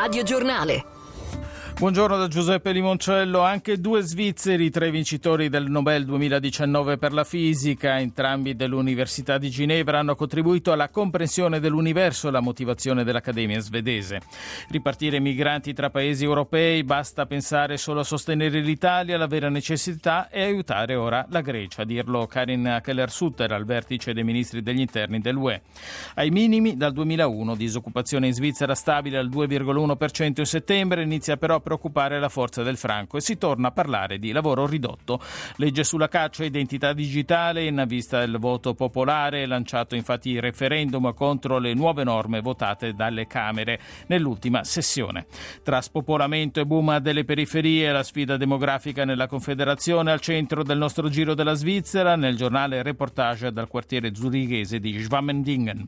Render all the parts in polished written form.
Radio Giornale. Buongiorno da Giuseppe Limoncello. Anche due svizzeri tra i vincitori del Nobel 2019 per la fisica, entrambi dell'Università di Ginevra, hanno contribuito alla comprensione dell'universo e alla motivazione dell'Accademia svedese. Ripartire migranti tra paesi europei, basta pensare solo a sostenere l'Italia, la vera necessità è aiutare ora la Grecia, a dirlo Karin Keller-Sutter al vertice dei ministri degli interni dell'UE. Ai minimi dal 2001, disoccupazione in Svizzera stabile al 2,1% in settembre, inizia però a preoccupare la forza del franco e si torna a parlare di lavoro ridotto. Legge sulla caccia e identità digitale in vista del voto popolare, lanciato infatti il referendum contro le nuove norme votate dalle Camere nell'ultima sessione. Tra spopolamento e boom delle periferie, la sfida demografica nella Confederazione al centro del nostro giro della Svizzera, nel giornale reportage dal quartiere zurighese di Schwamendingen.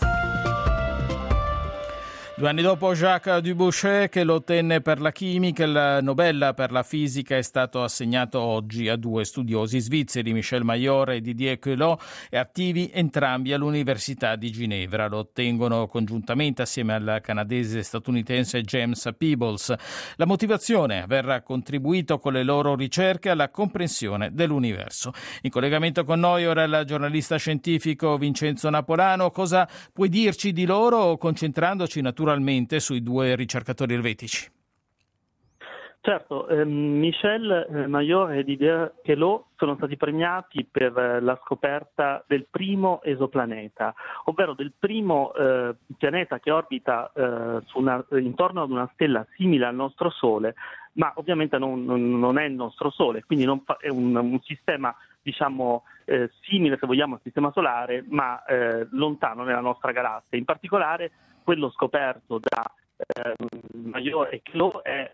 2 anni dopo Jacques Dubochet, che lo ottenne per la chimica, il Nobel per la fisica è stato assegnato oggi a due studiosi svizzeri, Michel Mayor e Didier Queloz, attivi entrambi all'Università di Ginevra. Lo ottengono congiuntamente assieme al canadese statunitense James Peebles. La motivazione: aver contribuito con le loro ricerche alla comprensione dell'universo. In collegamento con noi ora il giornalista scientifico Vincenzo Napolano. Cosa puoi dirci di loro, concentrandoci naturalmente sui due ricercatori elvetici? Certo, Michel Mayor e Didier Queloz sono stati premiati per la scoperta del primo esoplaneta, ovvero del primo pianeta che orbita intorno ad una stella simile al nostro Sole, ma ovviamente non è il nostro Sole, quindi è un sistema, diciamo, simile, se vogliamo, al sistema solare, ma lontano nella nostra galassia. In particolare quello scoperto da Mayor e Queloz è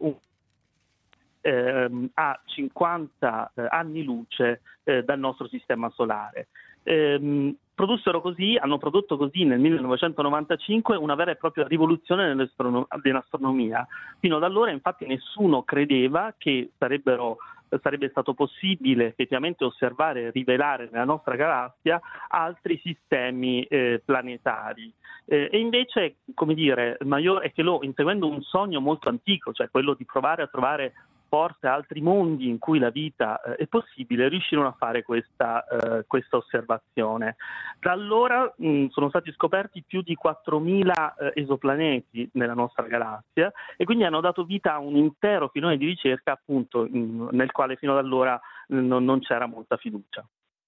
a 50 anni luce dal nostro sistema solare. Hanno prodotto così nel 1995 una vera e propria rivoluzione nell'astronomia. Fino ad allora infatti nessuno credeva che sarebbe stato possibile effettivamente osservare e rivelare nella nostra galassia altri sistemi planetari. E invece, come dire, Mayor e Queloz, inseguendo un sogno molto antico, cioè quello di provare a trovare forse altri mondi in cui la vita è possibile, riuscirono a fare questa osservazione. Da allora sono stati scoperti più di 4.000 esoplaneti nella nostra galassia e quindi hanno dato vita a un intero filone di ricerca, appunto, nel quale fino ad allora non c'era molta fiducia.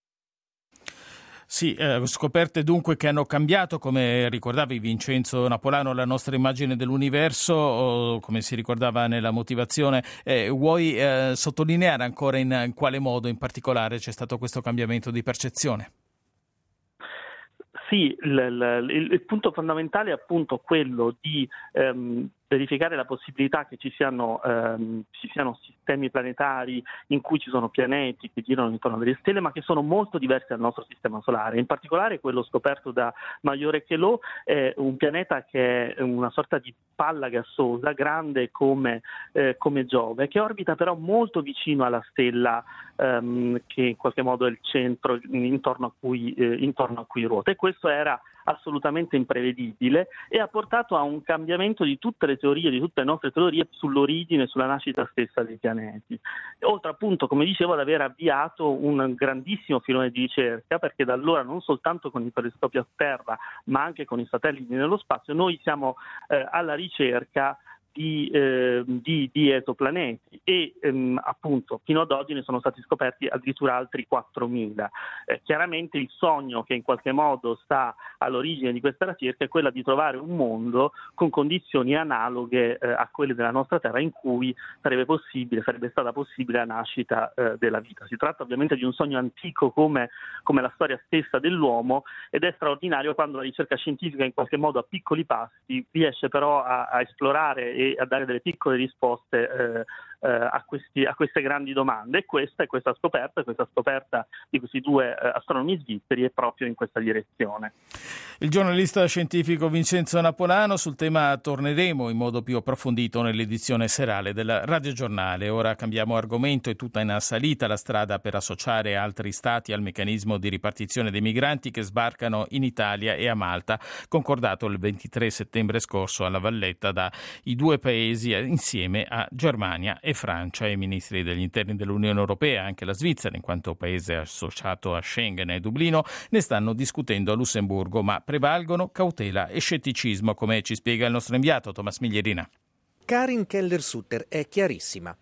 Sì, scoperte dunque che hanno cambiato, come ricordavi Vincenzo Napolano, la nostra immagine dell'universo, come si ricordava nella motivazione. Vuoi sottolineare ancora in quale modo in particolare c'è stato questo cambiamento di percezione? Sì, il punto fondamentale è appunto quello di verificare la possibilità che ci siano sistemi planetari in cui ci sono pianeti che girano intorno a delle stelle, ma che sono molto diversi dal nostro sistema solare. In particolare quello scoperto da Mayor e Queloz è un pianeta che è una sorta di palla gassosa, grande come Giove, che orbita però molto vicino alla stella che in qualche modo è il centro intorno a cui ruota. E questo era assolutamente imprevedibile e ha portato a un cambiamento di tutte le teorie, di tutte le nostre teorie sull'origine e sulla nascita stessa dei pianeti. Oltre appunto, come dicevo, ad aver avviato un grandissimo filone di ricerca, perché da allora non soltanto con i telescopi a terra ma anche con i satelliti nello spazio noi siamo alla ricerca di esoplaneti e appunto fino ad oggi ne sono stati scoperti addirittura altri 4.000. Chiaramente il sogno che in qualche modo sta all'origine di questa ricerca è quella di trovare un mondo con condizioni analoghe a quelle della nostra Terra, in cui sarebbe stata possibile la nascita della vita. Si tratta ovviamente di un sogno antico come la storia stessa dell'uomo, ed è straordinario quando la ricerca scientifica in qualche modo a piccoli passi riesce però a esplorare e a dare delle piccole risposte a queste grandi domande, e questa scoperta di questi due astronomi svizzeri è proprio in questa direzione. Il giornalista scientifico Vincenzo Napolano. Sul tema torneremo in modo più approfondito nell'edizione serale del radiogiornale. Ora cambiamo argomento. È tutta in salita la strada per associare altri stati al meccanismo di ripartizione dei migranti che sbarcano in Italia e a Malta, concordato il 23 settembre scorso alla Valletta dai due paesi insieme a Germania e Francia. I ministri degli interni dell'Unione Europea, anche la Svizzera in quanto paese associato a Schengen e Dublino, ne stanno discutendo a Lussemburgo, ma prevalgono cautela e scetticismo, come ci spiega il nostro inviato Thomas Miglierina. Karin Keller-Sutter è chiarissima.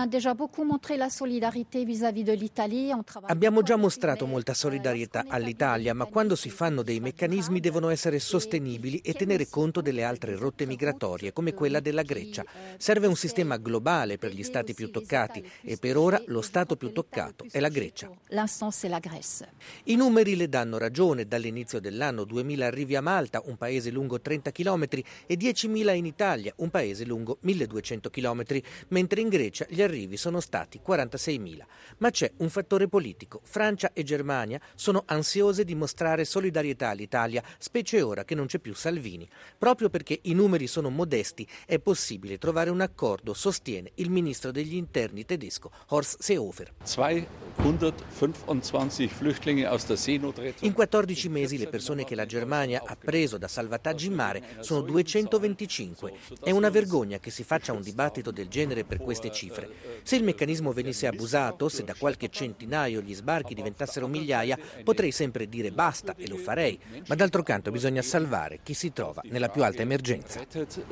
Abbiamo già mostrato molta solidarietà all'Italia, ma quando si fanno dei meccanismi devono essere sostenibili e tenere conto delle altre rotte migratorie, come quella della Grecia. Serve un sistema globale per gli stati più toccati e per ora lo stato più toccato è la Grecia. I numeri le danno ragione. Dall'inizio dell'anno 2000 arrivi a Malta, un paese lungo 30 km, e 10.000 in Italia, un paese lungo 1.200 km, mentre in Grecia gli arrivi sono stati 46.000. Ma c'è un fattore politico. Francia e Germania sono ansiose di mostrare solidarietà all'Italia, specie ora che non c'è più Salvini. Proprio perché i numeri sono modesti è possibile trovare un accordo, sostiene il ministro degli interni tedesco Horst Seehofer. 225 Flüchtlinge aus der Seenotrettung. In 14 mesi le persone che la Germania ha preso da salvataggi in mare sono 225. È una vergogna che si faccia un dibattito del genere per queste cifre. Se il meccanismo venisse abusato, se da qualche centinaio gli sbarchi diventassero migliaia, potrei sempre dire basta e lo farei, ma d'altro canto bisogna salvare chi si trova nella più alta emergenza.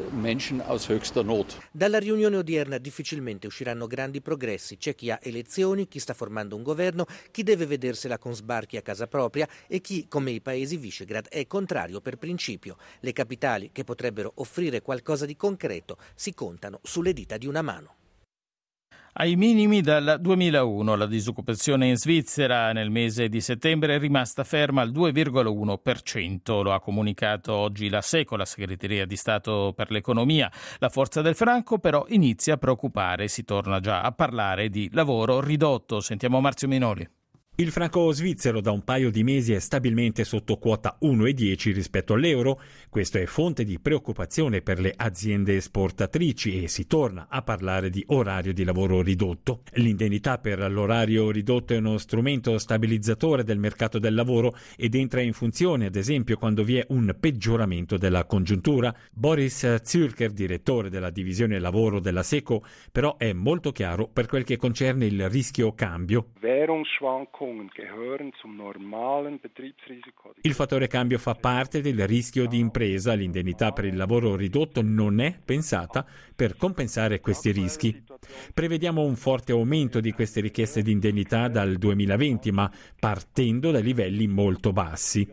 Dalla riunione odierna difficilmente usciranno grandi progressi. C'è chi ha elezioni, chi sta formando un governo, chi deve vedersela con sbarchi a casa propria e chi, come i paesi Visegrad, è contrario per principio. Le capitali che potrebbero offrire qualcosa di concreto si contano sulle dita di una mano. Ai minimi dal 2001 la disoccupazione in Svizzera nel mese di settembre è rimasta ferma al 2,1%. Lo ha comunicato oggi la SECO, la Segreteria di Stato per l'Economia. La forza del franco però inizia a preoccupare. Si torna già a parlare di lavoro ridotto. Sentiamo Marzio Minoli. Il franco svizzero da un paio di mesi è stabilmente sotto quota 1,10 rispetto all'euro. Questo è fonte di preoccupazione per le aziende esportatrici e si torna a parlare di orario di lavoro ridotto. L'indennità per l'orario ridotto è uno strumento stabilizzatore del mercato del lavoro ed entra in funzione, ad esempio, quando vi è un peggioramento della congiuntura. Boris Zürcher, direttore della divisione lavoro della SECO, però è molto chiaro per quel che concerne il rischio cambio. Il fattore cambio fa parte del rischio di impresa. L'indennità per il lavoro ridotto non è pensata per compensare questi rischi. Prevediamo un forte aumento di queste richieste di indennità dal 2020, ma partendo da livelli molto bassi.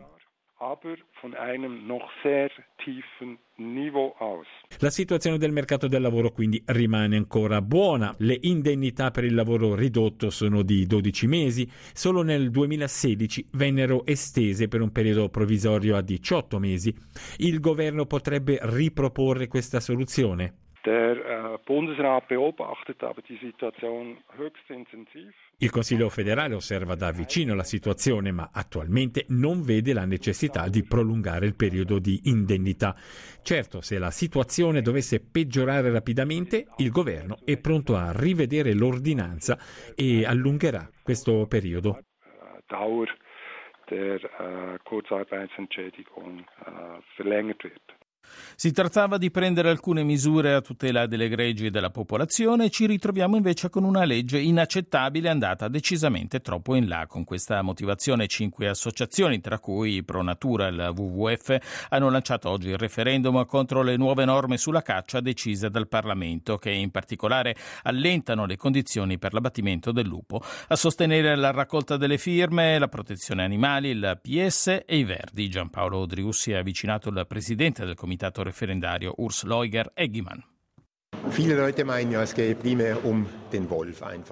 La situazione del mercato del lavoro quindi rimane ancora buona. Le indennità per il lavoro ridotto sono di 12 mesi. Solo nel 2016 vennero estese per un periodo provvisorio a 18 mesi. Il governo potrebbe riproporre questa soluzione. Der Bundesrat beobachtet aber die Situation höchst intensiv. Il Consiglio federale osserva da vicino la situazione, ma attualmente non vede la necessità di prolungare il periodo di indennità. Certo, se la situazione dovesse peggiorare rapidamente, il governo è pronto a rivedere l'ordinanza e allungherà questo periodo. Dauer der Kurzarbeitsentschädigung verlängert wird. Si trattava di prendere alcune misure a tutela delle greggi e della popolazione e ci ritroviamo invece con una legge inaccettabile andata decisamente troppo in là. Con questa motivazione 5 associazioni, tra cui Pro Natura e il WWF, hanno lanciato oggi il referendum contro le nuove norme sulla caccia decise dal Parlamento, che in particolare allentano le condizioni per l'abbattimento del lupo. A sostenere la raccolta delle firme, la protezione animali, il PS e i Verdi. Giampaolo Driussi ha avvicinato il presidente del comitato referendario Urs Leuger-Eggimann. Viele Leute meinen ja, es gehe primär um den Wolf einfach.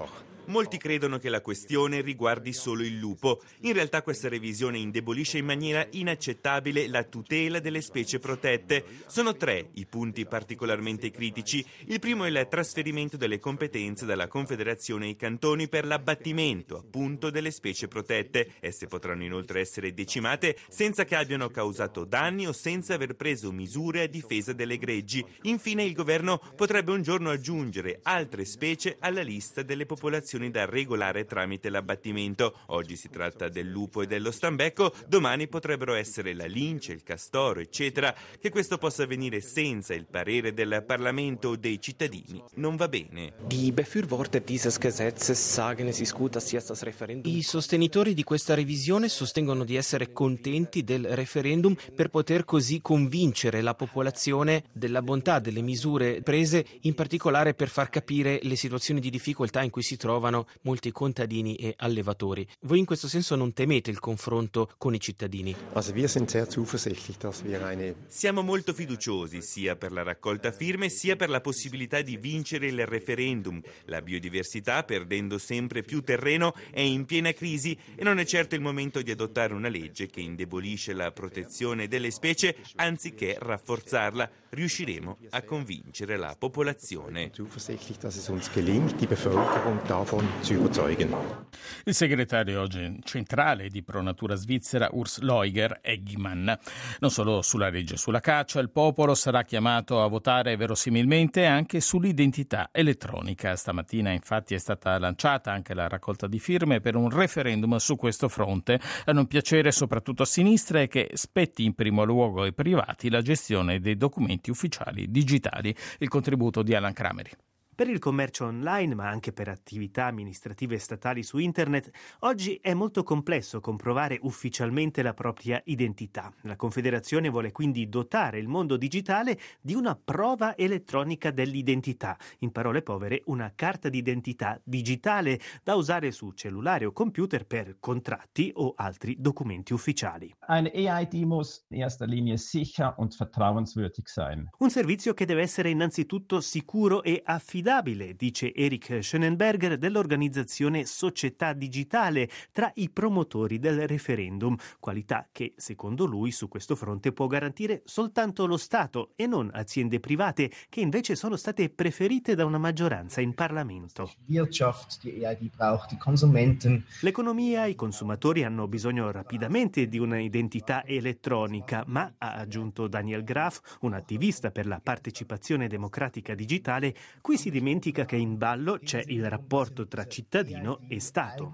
Molti credono che la questione riguardi solo il lupo. In realtà questa revisione indebolisce in maniera inaccettabile la tutela delle specie protette. Sono 3 i punti particolarmente critici. Il primo è il trasferimento delle competenze dalla Confederazione ai cantoni per l'abbattimento, appunto, delle specie protette. Esse potranno inoltre essere decimate senza che abbiano causato danni o senza aver preso misure a difesa delle greggi. Infine il governo potrebbe un giorno aggiungere altre specie alla lista delle popolazioni da regolare tramite l'abbattimento. Oggi si tratta del lupo e dello stambecco, domani potrebbero essere la lince, il castoro, eccetera. Che questo possa avvenire senza il parere del Parlamento o dei cittadini non va bene. I sostenitori di questa revisione sostengono di essere contenti del referendum per poter così convincere la popolazione della bontà delle misure prese, in particolare per far capire le situazioni di difficoltà in cui si trovano molti contadini e allevatori. Voi in questo senso non temete il confronto con i cittadini? Siamo molto fiduciosi sia per la raccolta firme sia per la possibilità di vincere il referendum. La biodiversità, perdendo sempre più terreno, è in piena crisi e non è certo il momento di adottare una legge che indebolisce la protezione delle specie anziché rafforzarla. Riusciremo a convincere la popolazione. Il segretario centrale di Pro Natura Svizzera, Urs Leuger-Eggimann. Non solo sulla legge sulla caccia, il popolo sarà chiamato a votare verosimilmente anche sull'identità elettronica. Stamattina infatti è stata lanciata anche la raccolta di firme per un referendum su questo fronte. A non piacere soprattutto a sinistra è che spetti in primo luogo ai privati la gestione dei documenti ufficiali digitali. Il contributo di Alan Crameri. Per il commercio online, ma anche per attività amministrative statali su internet, oggi è molto complesso comprovare ufficialmente la propria identità. La Confederazione vuole quindi dotare il mondo digitale di una prova elettronica dell'identità. In parole povere, una carta d'identità digitale da usare su cellulare o computer per contratti o altri documenti ufficiali. Eine EID muss in erster Linie sicher und vertrauenswürdig sein. Un servizio che deve essere innanzitutto sicuro e affidabile, dice Erik Schönenberger dell'organizzazione Società Digitale, tra i promotori del referendum, qualità che secondo lui su questo fronte può garantire soltanto lo Stato e non aziende private che invece sono state preferite da una maggioranza in Parlamento. L'economia e i consumatori hanno bisogno rapidamente di un'identità elettronica, ma, ha aggiunto Daniel Graf, un attivista per la partecipazione democratica digitale, qui si dimentica che in ballo c'è il rapporto tra cittadino e Stato.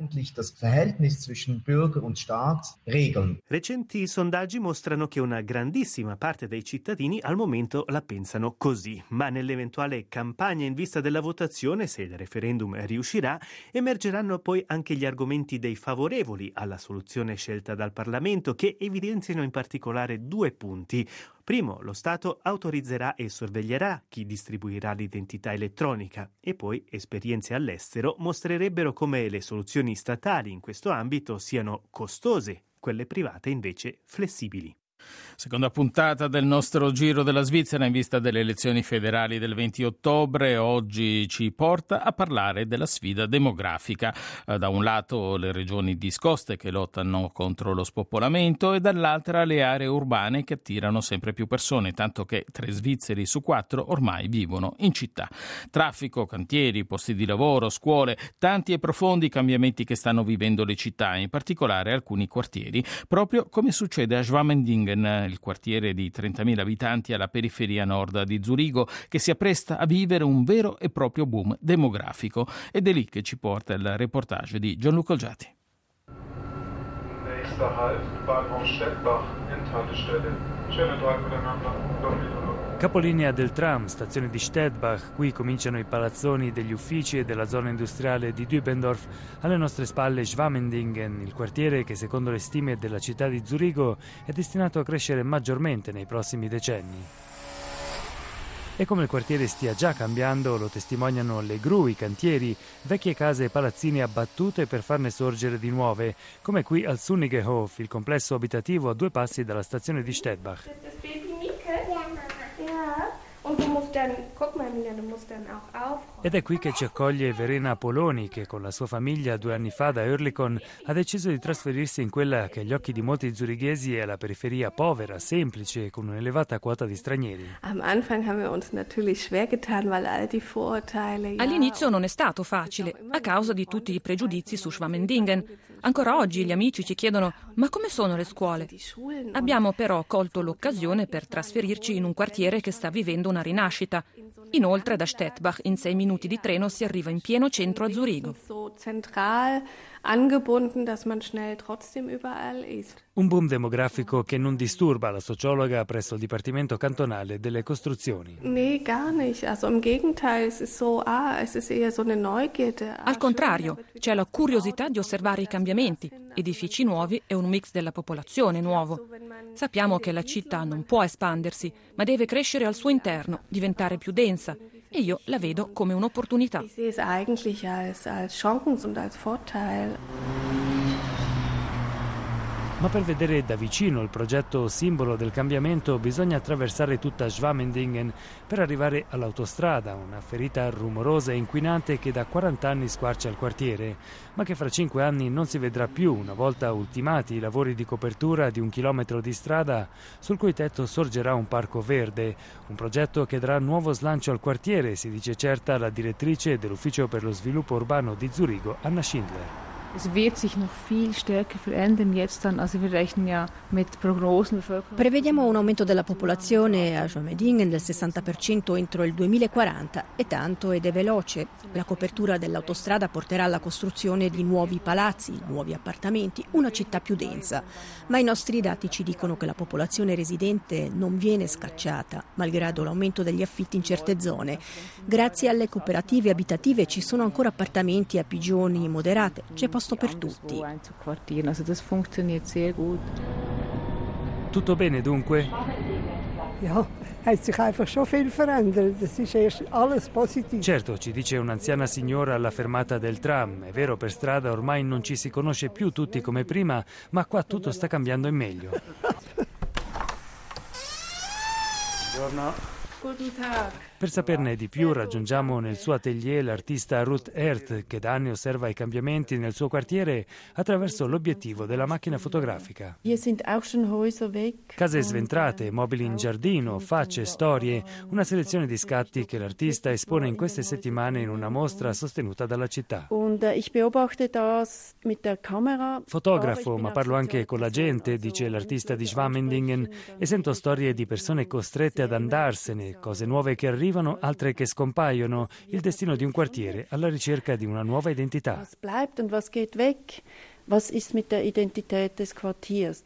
Recenti sondaggi mostrano che una grandissima parte dei cittadini al momento la pensano così, ma nell'eventuale campagna in vista della votazione, se il referendum riuscirà, emergeranno poi anche gli argomenti dei favorevoli alla soluzione scelta dal Parlamento, che evidenziano in particolare 2 punti. Primo, lo Stato autorizzerà e sorveglierà chi distribuirà l'identità elettronica, e poi esperienze all'estero mostrerebbero come le soluzioni statali in questo ambito siano costose, quelle private invece flessibili. Seconda puntata del nostro Giro della Svizzera in vista delle elezioni federali del 20 ottobre. Oggi ci porta a parlare della sfida demografica. Da un lato le regioni discoste che lottano contro lo spopolamento e dall'altra le aree urbane che attirano sempre più persone, tanto che 3 svizzeri su 4 ormai vivono in città. Traffico, cantieri, posti di lavoro, scuole, tanti e profondi cambiamenti che stanno vivendo le città, in particolare alcuni quartieri, proprio come succede a Schwamendingen, il quartiere di 30.000 abitanti alla periferia nord di Zurigo, che si appresta a vivere un vero e proprio boom demografico. Ed è lì che ci porta il reportage di Gianluca Olgiati. Nächster Halt, Bahnhof Stettbach, Endhaltestelle. Schönen Tag miteinander. Capolinea del tram, stazione di Stettbach. Qui cominciano i palazzoni degli uffici e della zona industriale di Dübendorf. Alle nostre spalle Schwamendingen, il quartiere che secondo le stime della città di Zurigo è destinato a crescere maggiormente nei prossimi decenni. E come il quartiere stia già cambiando lo testimoniano le gru, i cantieri, vecchie case e palazzine abbattute per farne sorgere di nuove, come qui al Sunnigehof, il complesso abitativo a 2 passi dalla stazione di Stettbach. Und Ed è qui che ci accoglie Verena Poloni, che con la sua famiglia 2 anni fa da Oerlikon ha deciso di trasferirsi in quella che agli occhi di molti zurighesi è la periferia povera, semplice, con un'elevata quota di stranieri. All'inizio non è stato facile, a causa di tutti i pregiudizi su Schwamendingen. Ancora oggi gli amici ci chiedono: ma come sono le scuole? Abbiamo però colto l'occasione per trasferirci in un quartiere che sta vivendo una rinascita. Inoltre da Stettbach in 6 minuti di treno si arriva in pieno centro a Zurigo. Un boom demografico che non disturba la sociologa presso il Dipartimento Cantonale delle Costruzioni. Al contrario, c'è la curiosità di osservare i cambiamenti, edifici nuovi e un mix della popolazione nuovo. Sappiamo che la città non può espandersi, ma deve crescere al suo interno, diventare più densa, e io la vedo come un'opportunità. Ma per vedere da vicino il progetto simbolo del cambiamento bisogna attraversare tutta Schwamendingen per arrivare all'autostrada, una ferita rumorosa e inquinante che da 40 anni squarcia il quartiere, ma che fra 5 anni non si vedrà più una volta ultimati i lavori di copertura di 1 chilometro di strada sul cui tetto sorgerà un parco verde, un progetto che darà nuovo slancio al quartiere, si dice certa la direttrice dell'Ufficio per lo sviluppo urbano di Zurigo, Anna Schindler. Es wird sich noch viel stärker verändern jetzt dann, also wir rechnen ja mit Prognosen. Prevediamo un aumento della popolazione a Schwamendingen del 60% entro il 2040 e tanto ed è veloce. La copertura dell'autostrada porterà alla costruzione di nuovi palazzi, nuovi appartamenti, una città più densa. Ma i nostri dati ci dicono che la popolazione residente non viene scacciata, malgrado l'aumento degli affitti in certe zone. Grazie alle cooperative abitative ci sono ancora appartamenti a pigioni moderate, c'è posto per tutti. Tutto bene dunque? Certo, ci dice un'anziana signora alla fermata del tram. È vero, per strada ormai non ci si conosce più tutti come prima, ma qua tutto sta cambiando in meglio. Buongiorno. Per saperne di più raggiungiamo nel suo atelier l'artista Ruth Ert, che da anni osserva i cambiamenti nel suo quartiere attraverso l'obiettivo della macchina fotografica. Case sventrate, mobili in giardino, facce, storie, una selezione di scatti che l'artista espone in queste settimane in una mostra sostenuta dalla città. Fotografo, ma parlo anche con la gente, dice l'artista di Schwamendingen, e sento storie di persone costrette ad andarsene, cose nuove che arrivano, altre che scompaiono, il destino di un quartiere alla ricerca di una nuova identità. Was bleibt und was geht weg? Was ist mit der Identität des Quartiers?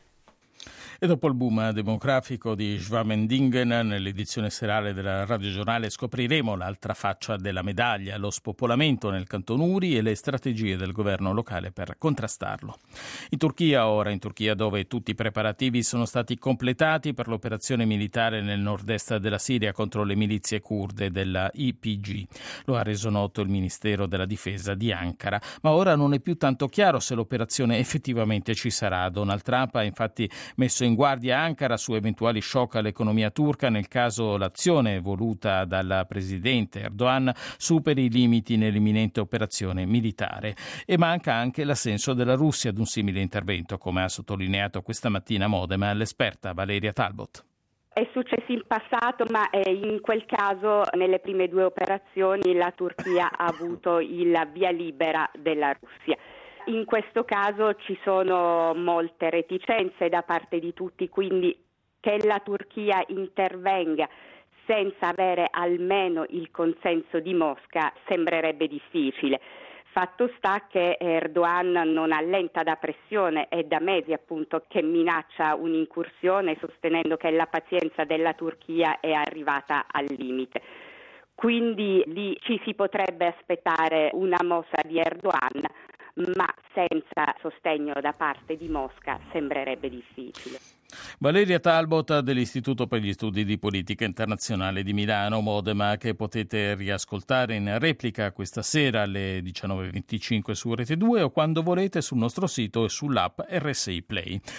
E dopo il boom demografico di Schwamendingen, nell'edizione serale del radiogiornale scopriremo l'altra faccia della medaglia, lo spopolamento nel Canton Uri e le strategie del governo locale per contrastarlo. In Turchia dove tutti i preparativi sono stati completati per l'operazione militare nel nord-est della Siria contro le milizie curde della YPG. Lo ha reso noto il Ministero della Difesa di Ankara, ma ora non è più tanto chiaro se l'operazione effettivamente ci sarà. Donald Trump ha infatti messo in guardia Ankara su eventuali shock all'economia turca nel caso l'azione voluta dal presidente Erdogan superi i limiti nell'imminente operazione militare. E manca anche l'assenso della Russia ad un simile intervento, come ha sottolineato questa mattina a Modena l'esperta Valeria Talbot. È successo in passato, ma in quel caso, nelle prime 2 operazioni, la Turchia ha avuto il via libera della Russia. In questo caso ci sono molte reticenze da parte di tutti, quindi che la Turchia intervenga senza avere almeno il consenso di Mosca sembrerebbe difficile. Fatto sta che Erdogan non allenta da pressione, è da mesi appunto che minaccia un'incursione sostenendo che la pazienza della Turchia è arrivata al limite. Quindi lì ci si potrebbe aspettare una mossa di Erdogan, ma senza sostegno da parte di Mosca sembrerebbe difficile. Valeria Talbot dell'Istituto per gli Studi di Politica Internazionale di Milano, Modena, che potete riascoltare in replica questa sera alle 19.25 su Rete 2 o quando volete sul nostro sito e sull'app RSI Play.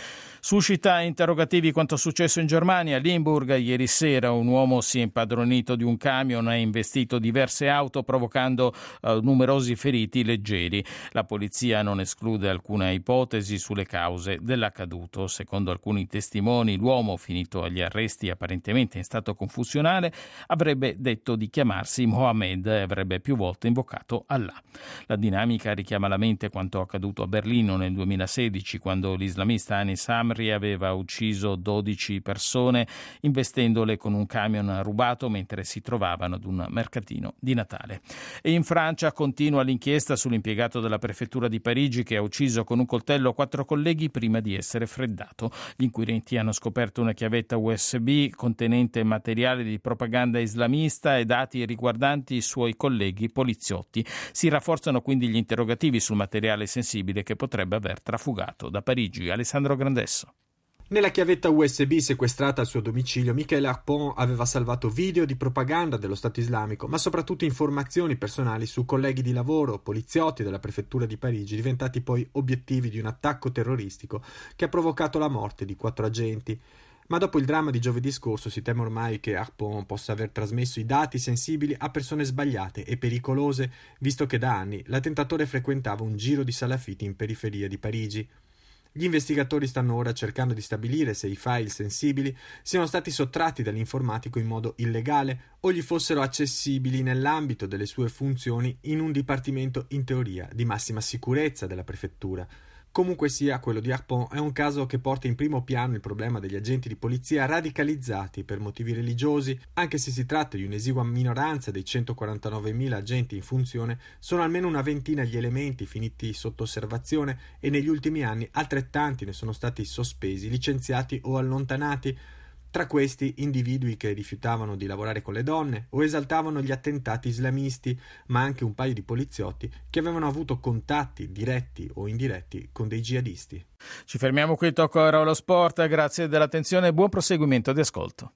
Suscita interrogativi quanto successo in Germania. A Limburg ieri sera un uomo si è impadronito di un camion e ha investito diverse auto provocando numerosi feriti leggeri. La polizia non esclude alcuna ipotesi sulle cause dell'accaduto. Secondo alcuni testimoni l'uomo, finito agli arresti apparentemente in stato confusionale, avrebbe detto di chiamarsi Mohammed e avrebbe più volte invocato Allah. La dinamica richiama alla mente quanto accaduto a Berlino nel 2016, quando l'islamista Anis Amri aveva ucciso 12 persone investendole con un camion rubato mentre si trovavano ad un mercatino di Natale. E in Francia continua l'inchiesta sull'impiegato della prefettura di Parigi che ha ucciso con un coltello 4 colleghi prima di essere freddato. Gli inquirenti hanno scoperto una chiavetta USB contenente materiale di propaganda islamista e dati riguardanti i suoi colleghi poliziotti. Si rafforzano quindi gli interrogativi sul materiale sensibile che potrebbe aver trafugato da Parigi. Alessandro Grandesso. Nella chiavetta USB sequestrata al suo domicilio, Michael Harpon aveva salvato video di propaganda dello Stato islamico, ma soprattutto informazioni personali su colleghi di lavoro, poliziotti della prefettura di Parigi, diventati poi obiettivi di un attacco terroristico che ha provocato la morte di 4 agenti. Ma dopo il dramma di giovedì scorso si teme ormai che Harpon possa aver trasmesso i dati sensibili a persone sbagliate e pericolose, visto che da anni l'attentatore frequentava un giro di salafiti in periferia di Parigi. Gli investigatori stanno ora cercando di stabilire se i file sensibili siano stati sottratti dall'informatico in modo illegale o gli fossero accessibili nell'ambito delle sue funzioni in un dipartimento in teoria di massima sicurezza della prefettura. Comunque sia, quello di Harpon è un caso che porta in primo piano il problema degli agenti di polizia radicalizzati per motivi religiosi. Anche se si tratta di un'esigua minoranza dei 149.000 agenti in funzione, sono almeno una ventina gli elementi finiti sotto osservazione e negli ultimi anni altrettanti ne sono stati sospesi, licenziati o allontanati. Tra questi individui che rifiutavano di lavorare con le donne o esaltavano gli attentati islamisti, ma anche un paio di poliziotti che avevano avuto contatti diretti o indiretti con dei jihadisti. Ci fermiamo qui, tocca ora allo sport. Grazie dell'attenzione e buon proseguimento di ascolto.